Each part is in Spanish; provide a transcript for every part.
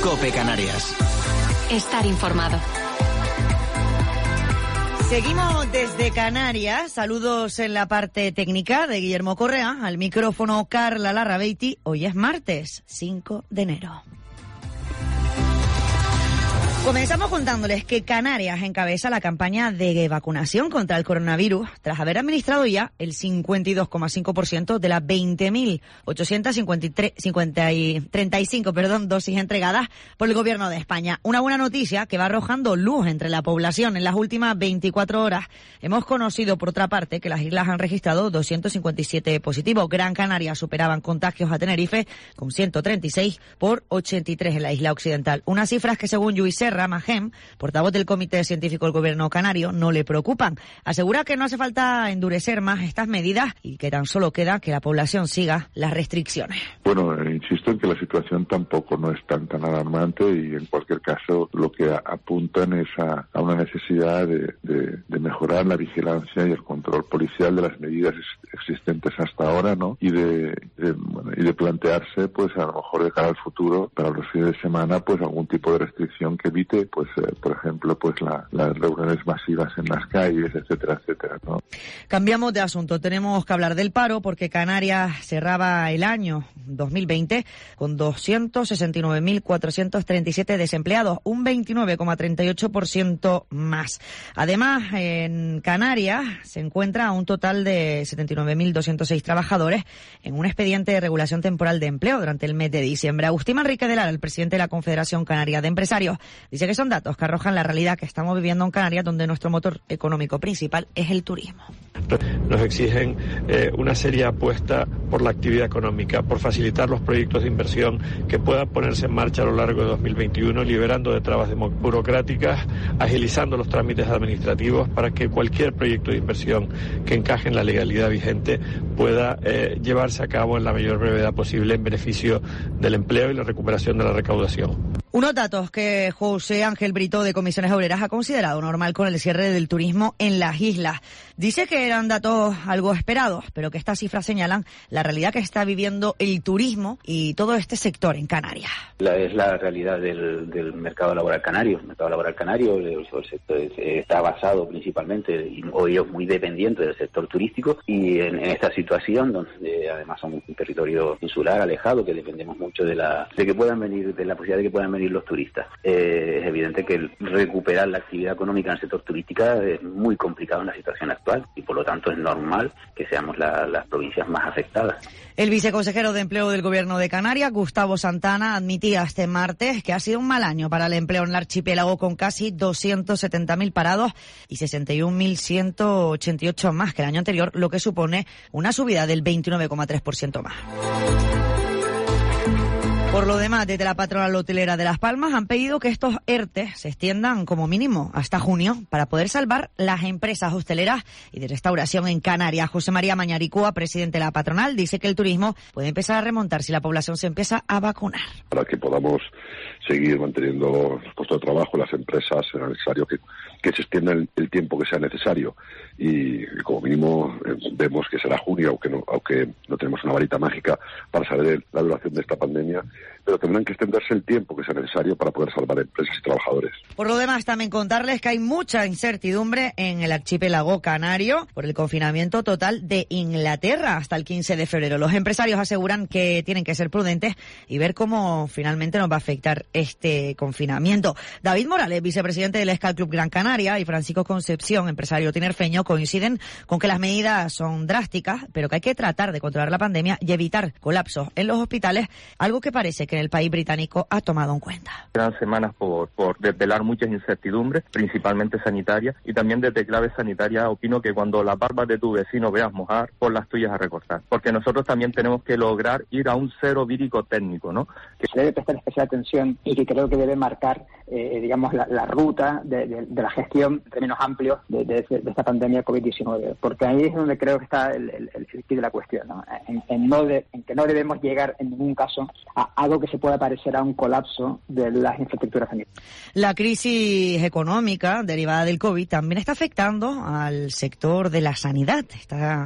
COPE Canarias. Estar informado. Seguimos desde Canarias. Saludos en la parte técnica de Guillermo Correa. Al micrófono Carla Larrabeiti. Hoy es martes, 5 de enero. Comenzamos contándoles que Canarias encabeza la campaña de vacunación contra el coronavirus tras haber administrado ya el 52,5% de las 20.835 dosis entregadas por el Gobierno de España. Una buena noticia que va arrojando luz entre la población. En las últimas 24 horas hemos conocido, por otra parte, que las islas han registrado 257 positivos. Gran Canaria superaban contagios a Tenerife con 136 por 83 en la isla occidental. Unas cifras que, según Lluís Serra Magem, portavoz del Comité Científico del Gobierno Canario, no le preocupan. Asegura que no hace falta endurecer más estas medidas y que tan solo queda que la población siga las restricciones. Bueno, insisto en que la situación tampoco no es tan alarmante y en cualquier caso lo que apuntan es a una necesidad de mejorar la vigilancia y el control policial de las medidas existentes hasta ahora, ¿no? Y de plantearse, pues a lo mejor de cara al futuro, para los fines de semana, pues algún tipo de restricción que evite, pues por ejemplo, pues las reuniones masivas en las calles, etcétera, etcétera, ¿no? Cambiamos de asunto. Tenemos que hablar del paro porque Canarias cerraba el año 2020 con 269.437 desempleados, un 29,38% más. Además, en Canarias se encuentra un total de 79.206 trabajadores en un expediente de regulación temporal de empleo durante el mes de diciembre. Agustín Manrique de Lara, el presidente de la Confederación Canaria de Empresarios, dice que son datos que arrojan la realidad que estamos viviendo en Canarias, donde nuestro motor económico principal es el turismo. Nos exigen una seria apuesta por la actividad económica, por facilitar los proyectos de inversión que puedan ponerse en marcha a lo largo de 2021, liberando de trabas burocráticas, agilizando los trámites administrativos para que cualquier proyecto de inversión que encaje en la legalidad vigente pueda llevarse a cabo en la mayor brevedad posible en beneficio del empleo y la recuperación de la recaudación. Unos datos que José Ángel Brito de Comisiones Obreras ha considerado normal con el cierre del turismo en las islas. Dice que eran datos algo esperados, pero que estas cifras señalan la realidad que está viviendo el turismo y todo este sector en Canarias. Es la realidad del mercado laboral canario. El mercado laboral canario, el sector está basado principalmente, hoy es muy dependiente del sector turístico, y en esta situación, donde además somos un territorio insular, alejado, que dependemos mucho de la posibilidad de que puedan venir los turistas. Es evidente que recuperar la actividad económica en el sector turístico es muy complicado en la situación actual y por lo tanto es normal que seamos las provincias más afectadas. El viceconsejero de Empleo del Gobierno de Canarias, Gustavo Santana, admitía este martes que ha sido un mal año para el empleo en el archipiélago, con casi 270.000 parados y 61.188 más que el año anterior, lo que supone una subida del 29,3% más. Por lo demás, desde la patronal hotelera de Las Palmas han pedido que estos ERTE se extiendan como mínimo hasta junio para poder salvar las empresas hosteleras y de restauración en Canarias. José María Mañaricúa, presidente de la patronal, dice que el turismo puede empezar a remontar si la población se empieza a vacunar. Para que podamos seguir manteniendo los puestos de trabajo en las empresas, será necesario que se extienda el tiempo que sea necesario, y como mínimo vemos que será junio, aunque no tenemos una varita mágica para saber la duración de esta pandemia, pero tendrán que extenderse el tiempo que sea necesario para poder salvar empresas y trabajadores. Por lo demás, también contarles que hay mucha incertidumbre en el archipiélago canario por el confinamiento total de Inglaterra hasta el 15 de febrero. Los empresarios aseguran que tienen que ser prudentes y ver cómo finalmente nos va a afectar este confinamiento. David Morales, vicepresidente del Sky Club Gran Canaria, y Francisco Concepción, empresario tinerfeño, coinciden con que las medidas son drásticas, pero que hay que tratar de controlar la pandemia y evitar colapsos en los hospitales, algo que parece que en el país británico ha tomado en cuenta. Eran semanas por desvelar muchas incertidumbres, principalmente sanitarias, y también desde clave sanitaria opino que cuando las barbas de tu vecino veas mojar, pon las tuyas a recortar, porque nosotros también tenemos que lograr ir a un cero vírico técnico, ¿no? Que se debe prestar especial atención y que creo que debe marcar, la ruta de la gestión en términos amplios de esta pandemia COVID-19, porque ahí es donde creo que está el quid de la cuestión, ¿no? En que no debemos llegar en ningún caso a algo que se pueda parecer a un colapso de las infraestructuras sanitarias. La crisis económica derivada del COVID también está afectando al sector de la sanidad. Está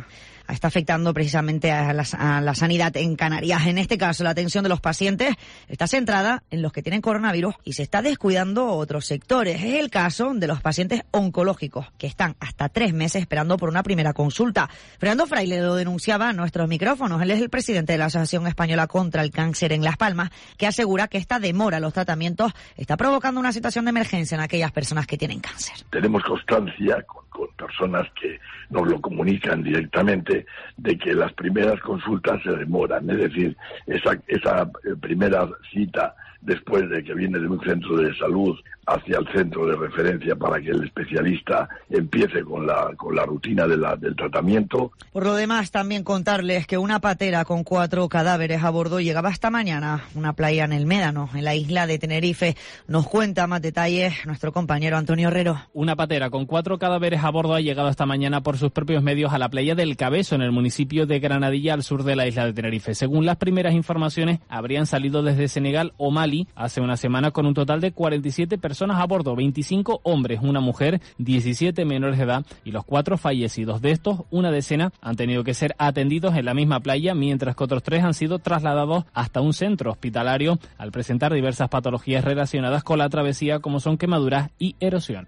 está afectando precisamente a la sanidad en Canarias. En este caso, la atención de los pacientes está centrada en los que tienen coronavirus y se está descuidando otros sectores. Es el caso de los pacientes oncológicos, que están hasta 3 meses esperando por una primera consulta. Fernando Fraile lo denunciaba a nuestros micrófonos. Él es el presidente de la Asociación Española contra el Cáncer en Las Palmas, que asegura que esta demora en los tratamientos está provocando una situación de emergencia en aquellas personas que tienen cáncer. Tenemos constancia con personas que nos lo comunican directamente de que las primeras consultas se demoran, es decir, esa primera cita después de que viene de un centro de salud hacia el centro de referencia para que el especialista empiece con la rutina del tratamiento. Por lo demás, también contarles que una patera con 4 cadáveres a bordo llegaba esta mañana a una playa en el Médano, en la isla de Tenerife. Nos cuenta más detalles nuestro compañero Antonio Herrero. Una patera con 4 cadáveres a bordo ha llegado esta mañana por sus propios medios a la playa del Cabezo, en el municipio de Granadilla, al sur de la isla de Tenerife. Según las primeras informaciones, habrían salido desde Senegal o Mali hace una semana con un total de 47 personas a bordo, 25 hombres, una mujer, 17 menores de edad y los 4 fallecidos. De estos, una decena han tenido que ser atendidos en la misma playa, mientras que otros 3 han sido trasladados hasta un centro hospitalario al presentar diversas patologías relacionadas con la travesía, como son quemaduras y erosión.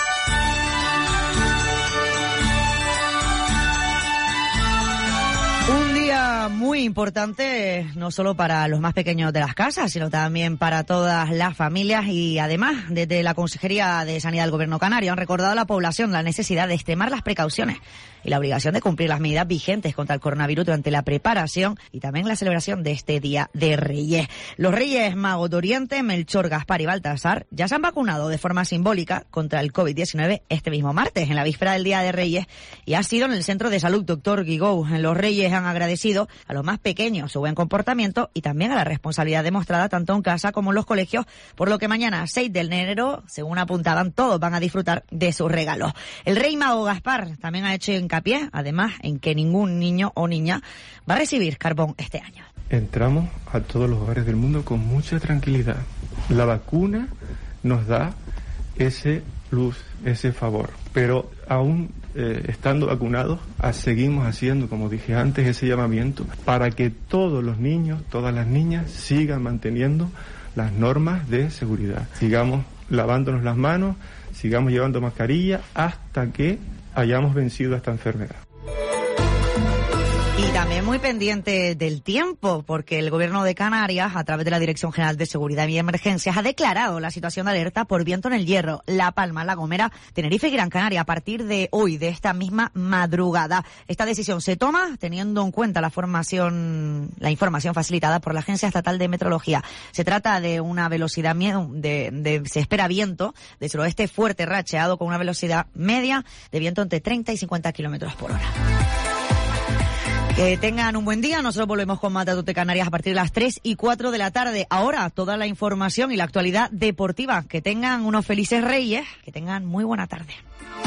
Un día muy importante, no solo para los más pequeños de las casas, sino también para todas las familias, y además desde la Consejería de Sanidad del Gobierno canario han recordado a la población la necesidad de extremar las precauciones y la obligación de cumplir las medidas vigentes contra el coronavirus durante la preparación y también la celebración de este Día de Reyes. Los Reyes Magos de Oriente, Melchor, Gaspar y Baltasar, ya se han vacunado de forma simbólica contra el COVID-19 este mismo martes, en la víspera del Día de Reyes, y ha sido en el Centro de Salud Dr. Guigou. Los Reyes han agradecido a los más pequeños su buen comportamiento y también a la responsabilidad demostrada tanto en casa como en los colegios, por lo que mañana, 6 de enero, según apuntaban, todos van a disfrutar de sus regalos. El Rey Mago Gaspar también ha hecho hincapié, además, en que ningún niño o niña va a recibir carbón este año. Entramos a todos los hogares del mundo con mucha tranquilidad. La vacuna nos da ese plus, ese favor, pero aún estando vacunados, seguimos haciendo, como dije antes, ese llamamiento para que todos los niños, todas las niñas sigan manteniendo las normas de seguridad. Sigamos lavándonos las manos, sigamos llevando mascarilla hasta que hayamos vencido esta enfermedad. Y también muy pendiente del tiempo, porque el Gobierno de Canarias, a través de la Dirección General de Seguridad y Emergencias, ha declarado la situación de alerta por viento en el Hierro, La Palma, La Gomera, Tenerife y Gran Canaria a partir de hoy, de esta misma madrugada. Esta decisión se toma teniendo en cuenta la información facilitada por la Agencia Estatal de Meteorología. Se trata de una velocidad se espera viento de suroeste fuerte, racheado, con una velocidad media de viento entre 30 y 50 kilómetros por hora. Que tengan un buen día. Nosotros volvemos con más datos de Canarias a partir de las 3 y 4 de la tarde. Ahora, toda la información y la actualidad deportiva. Que tengan unos felices Reyes. Que tengan muy buena tarde.